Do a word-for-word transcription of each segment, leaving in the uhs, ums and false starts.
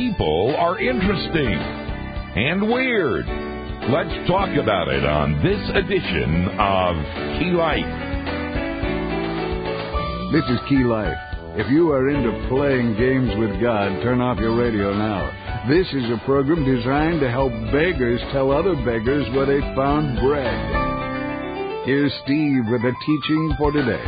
people are interesting and weird. Let's talk about it on this edition of Key Life. This is Key Life. If you are into playing games with God, turn off your radio now. This is a program designed to help beggars tell other beggars where they found bread. Here's Steve with the teaching for today.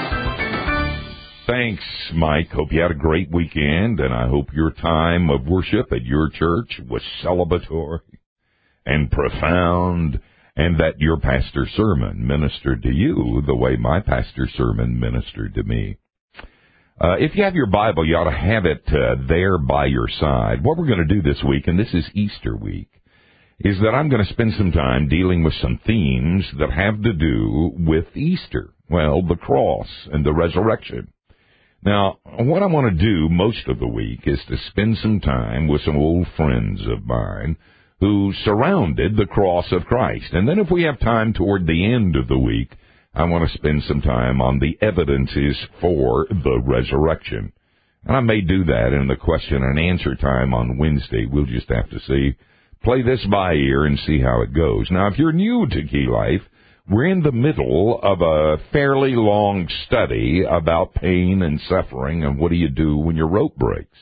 Thanks, Mike. Hope you had a great weekend, and I hope your time of worship at your church was celebratory and profound, and that your pastor's sermon ministered to you the way my pastor's sermon ministered to me. Uh, if you have your Bible, you ought to have it uh, there by your side. What we're going to do this week, and this is Easter week, is that I'm going to spend some time dealing with some themes that have to do with Easter. Well, the cross and the resurrection. Now, what I want to do most of the week is to spend some time with some old friends of mine who surrounded the cross of Christ. And then if we have time toward the end of the week, I want to spend some time on the evidences for the resurrection. And I may do that in the question and answer time on Wednesday. We'll just have to see. Play this by ear and see how it goes. Now, if you're new to Key Life, we're in the middle of a fairly long study about pain and suffering and what do you do when your rope breaks.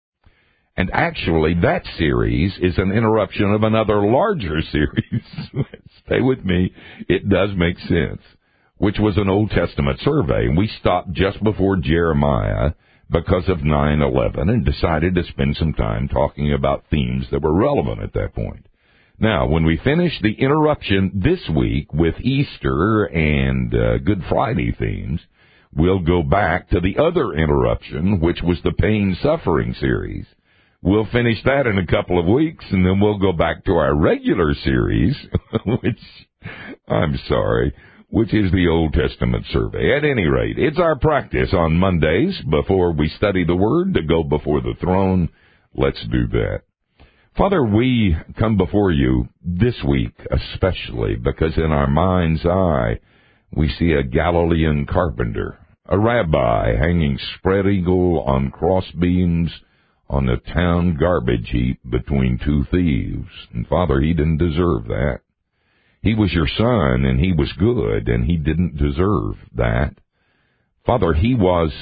And actually, that series is an interruption of another larger series. Stay with me. It does make sense, which was an Old Testament survey. And we stopped just before Jeremiah because of nine eleven and decided to spend some time talking about themes that were relevant at that point. Now, when we finish the interruption this week with Easter and uh, Good Friday themes, we'll go back to the other interruption, which was the pain-suffering series. We'll finish that in a couple of weeks, and then we'll go back to our regular series, which, I'm sorry, which is the Old Testament survey. At any rate, it's our practice on Mondays before we study the Word to go before the throne. Let's do that. Father, we come before you this week especially because in our mind's eye we see a Galilean carpenter, a rabbi hanging spread eagle on cross beams on a town garbage heap between two thieves. And Father, he didn't deserve that. He was your son and he was good and he didn't deserve that. Father, he was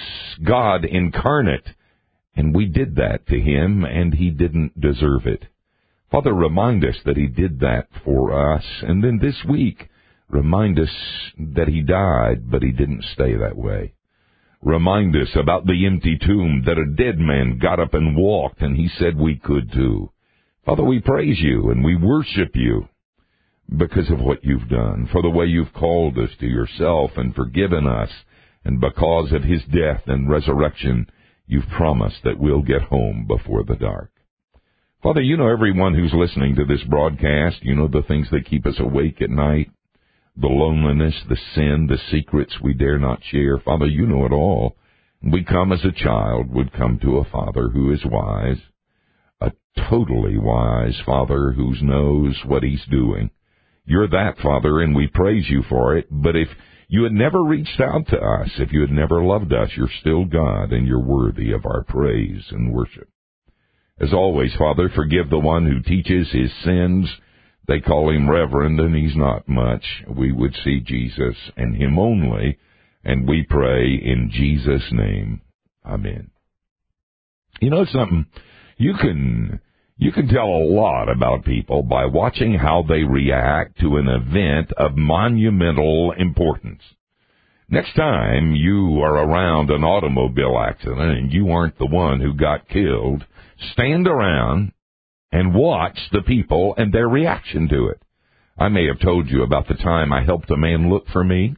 God incarnate. And we did that to him, and he didn't deserve it. Father, remind us that he did that for us. And then this week, remind us that he died, but he didn't stay that way. Remind us about the empty tomb, that a dead man got up and walked, and he said we could too. Father, we praise you, and we worship you because of what you've done, for the way you've called us to yourself and forgiven us, and because of his death and resurrection, you've promised that we'll get home before the dark. Father, you know everyone who's listening to this broadcast. You know the things that keep us awake at night, the loneliness, the sin, the secrets we dare not share. Father, you know it all. We come as a child would come to a father who is wise, a totally wise father who knows what he's doing. You're that, Father, and we praise you for it. But if you had never reached out to us, if you had never loved us, you're still God, and you're worthy of our praise and worship. As always, Father, forgive the one who teaches his sins. They call him Reverend, and he's not much. We would see Jesus and him only, and we pray in Jesus' name. Amen. You know something? You can... You can tell a lot about people by watching how they react to an event of monumental importance. Next time you are around an automobile accident and you aren't the one who got killed, stand around and watch the people and their reaction to it. I may have told you about the time I helped a man look for me.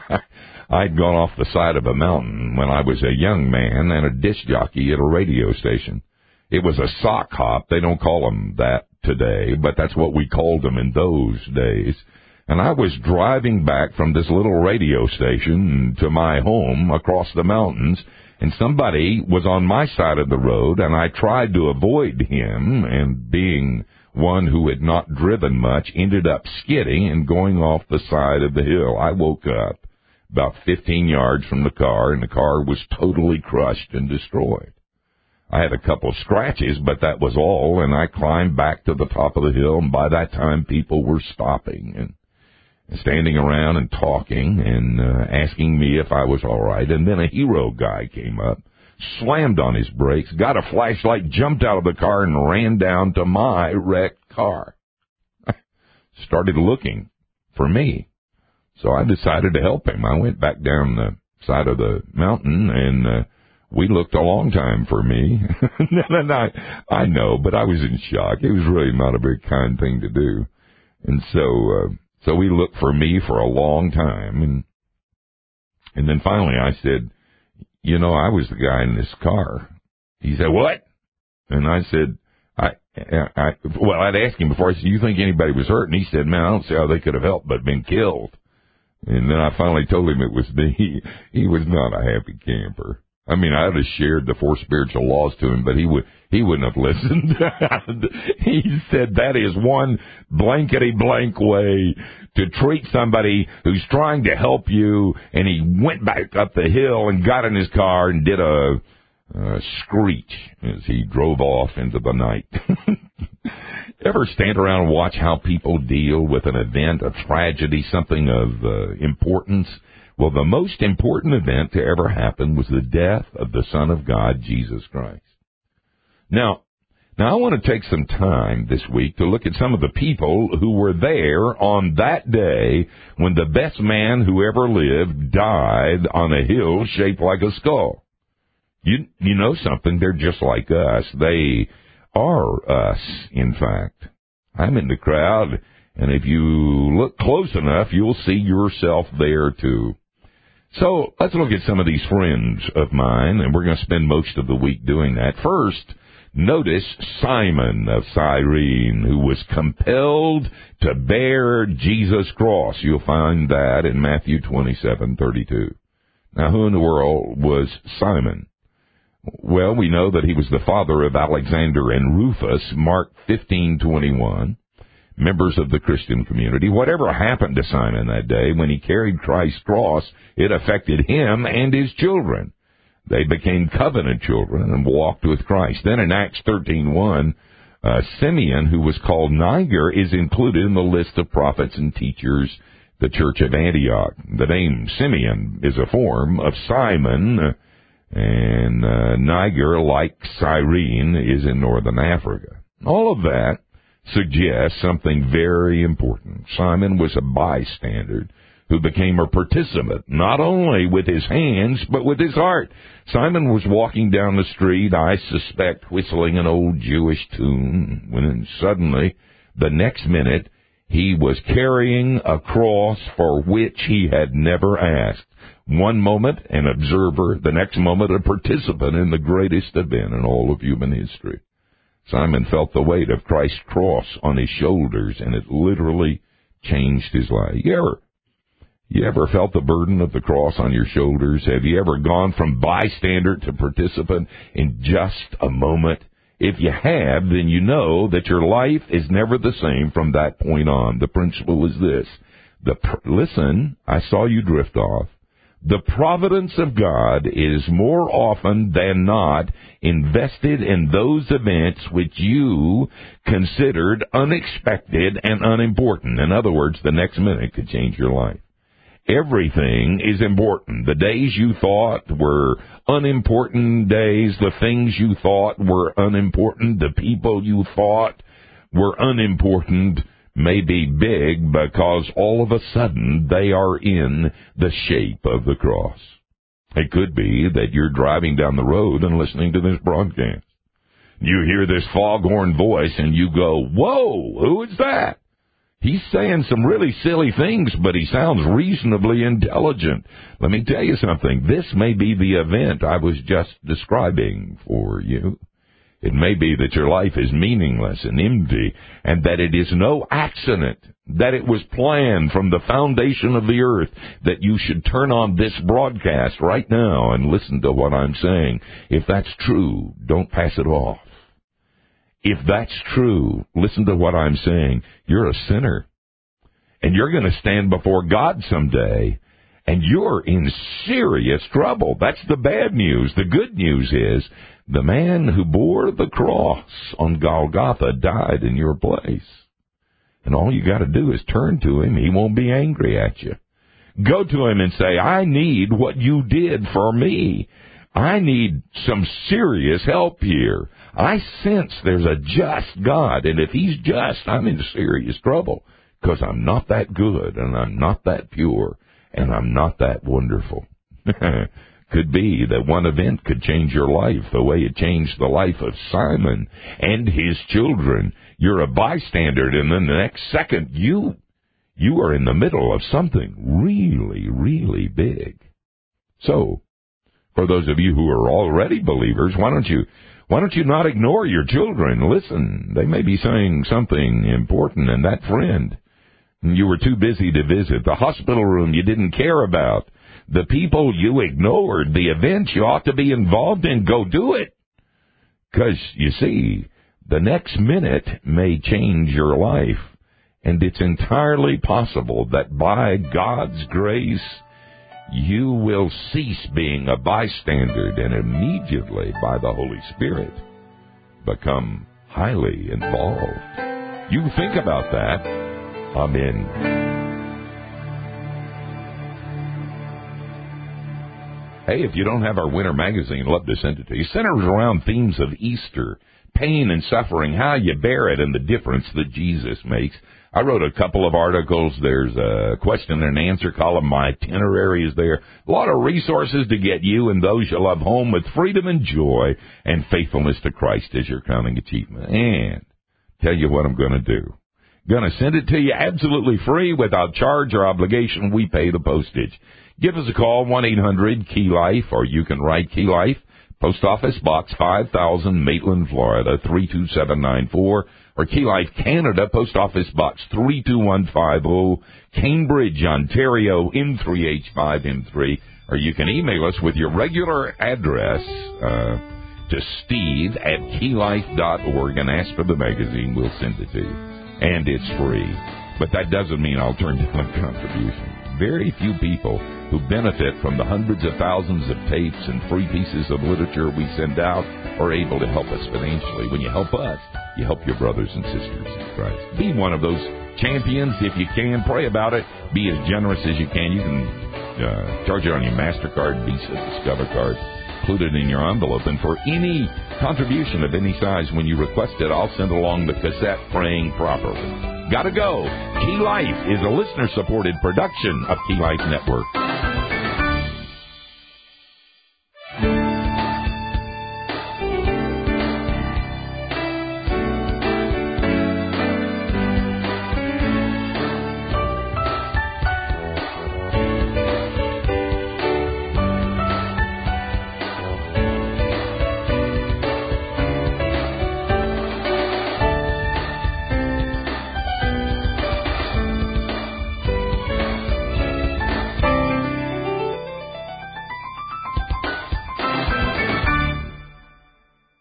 I'd gone off the side of a mountain when I was a young man and a disc jockey at a radio station. It was a sock hop. They don't call them that today, but that's what we called them in those days. And I was driving back from this little radio station to my home across the mountains, and somebody was on my side of the road, and I tried to avoid him, and being one who had not driven much, ended up skidding and going off the side of the hill. I woke up about fifteen yards from the car, and the car was totally crushed and destroyed. I had a couple of scratches, but that was all, and I climbed back to the top of the hill, and by that time people were stopping and standing around and talking and uh, asking me if I was all right. And then a hero guy came up, slammed on his brakes, got a flashlight, jumped out of the car, and ran down to my wrecked car. Started looking for me. So I decided to help him. I went back down the side of the mountain, and uh, we looked a long time for me. And I, I know, but I was in shock. It was really not a very kind thing to do. And so uh, so we looked for me for a long time. And, and then finally I said, you know, I was the guy in this car. He said, what? And I said, I, I, well, I'd asked him before. I said, you think anybody was hurt? And he said, man, I don't see how they could have helped but been killed. And then I finally told him it was me. He, he was not a happy camper. I mean, I'd have shared the four spiritual laws to him, but he would, he wouldn't have listened. He said that is one blankety blank way to treat somebody who's trying to help you. And he went back up the hill and got in his car and did a, a screech as he drove off into the night. Ever stand around and watch how people deal with an event, a tragedy, something of uh, importance? Well, the most important event to ever happen was the death of the Son of God, Jesus Christ. Now, now I want to take some time this week to look at some of the people who were there on that day when the best man who ever lived died on a hill shaped like a skull. You, you know something, they're just like us. They are us, in fact. I'm in the crowd, and if you look close enough, you'll see yourself there too. So let's look at some of these friends of mine, and we're going to spend most of the week doing that. First, notice Simon of Cyrene, who was compelled to bear Jesus' cross. You'll find that in Matthew twenty-seven thirty-two. Now, who in the world was Simon? Well, we know that he was the father of Alexander and Rufus, Mark fifteen twenty-one, members of the Christian community. Whatever happened to Simon that day when he carried Christ's cross, it affected him and his children. They became covenant children and walked with Christ. Then in Acts thirteen one, uh, Simeon, who was called Niger, is included in the list of prophets and teachers, the Church of Antioch. The name Simeon is a form of Simon, uh, and uh, Niger, like Cyrene, is in northern Africa. All of that suggests something very important. Simon was a bystander who became a participant, not only with his hands, but with his heart. Simon was walking down the street, I suspect, whistling an old Jewish tune, when suddenly, the next minute, he was carrying a cross for which he had never asked. One moment, an observer, the next moment, a participant in the greatest event in all of human history. Simon felt the weight of Christ's cross on his shoulders, and it literally changed his life. You ever, you ever felt the burden of the cross on your shoulders? Have you ever gone from bystander to participant in just a moment? If you have, then you know that your life is never the same from that point on. The principle is this. The Listen, I saw you drift off. The providence of God is more often than not invested in those events which you considered unexpected and unimportant. In other words, the next minute could change your life. Everything is important. The days you thought were unimportant days, the things you thought were unimportant, the people you thought were unimportant may be big because all of a sudden they are in the shape of the cross. It could be that you're driving down the road and listening to this broadcast. You hear this foghorn voice and you go, whoa, who is that? He's saying some really silly things, but he sounds reasonably intelligent. Let me tell you something. This may be the event I was just describing for you. It may be that your life is meaningless and empty, and that it is no accident, that it was planned from the foundation of the earth, that you should turn on this broadcast right now and listen to what I'm saying. If that's true, don't pass it off. If that's true, listen to what I'm saying. You're a sinner, and you're going to stand before God someday, and you're in serious trouble. That's the bad news. The good news is The man who bore the cross on Golgotha died in your place. And all you got to do is turn to him. He won't be angry at you. Go to him and say, I need what you did for me. I need some serious help here. I sense there's a just God, and if he's just, I'm in serious trouble because I'm not that good, and I'm not that pure, and I'm not that wonderful. Could be that one event could change your life the way it changed the life of Simon and his children. You're a bystander, and then the next second, you you are in the middle of something really, really big. So, for those of you who are already believers, why don't you why don't you not ignore your children? Listen, they may be saying something important, and that friend you were too busy to visit, the hospital room you didn't care about, the people you ignored, the events you ought to be involved in, go do it. Because, you see, the next minute may change your life, and it's entirely possible that by God's grace, you will cease being a bystander and immediately, by the Holy Spirit, become highly involved. You think about that. Amen. Hey, if you don't have our winter magazine, I'd love to send it to you. It centers around themes of Easter, pain and suffering, how you bear it, and the difference that Jesus makes. I wrote a couple of articles. There's a question and answer column. My itinerary is there. A lot of resources to get you and those you love home with freedom and joy and faithfulness to Christ as your crowning achievement. And tell you what I'm going to do. Going to send it to you absolutely free without charge or obligation. We pay the postage. Give us a call, one eight hundred key life, or you can write Key Life, Post Office Box five thousand, Maitland, Florida, three two seven nine four, or Key Life Canada, Post Office Box three two one five zero, Cambridge, Ontario, M three H five M three, or you can email us with your regular address uh, to steve at key life dot org and ask for the magazine. We'll send it to you. And it's free. But that doesn't mean I'll turn down a contribution. Very few people who benefit from the hundreds of thousands of tapes and free pieces of literature we send out are able to help us financially. When you help us, you help your brothers and sisters in Christ. Be one of those champions if you can. Pray about it. Be as generous as you can. You can uh, charge it on your MasterCard, Visa, Discover card. Include it in your envelope. And for any contribution of any size, when you request it, I'll send along the cassette Praying Properly. Gotta go. Key Life is a listener-supported production of Key Life Network.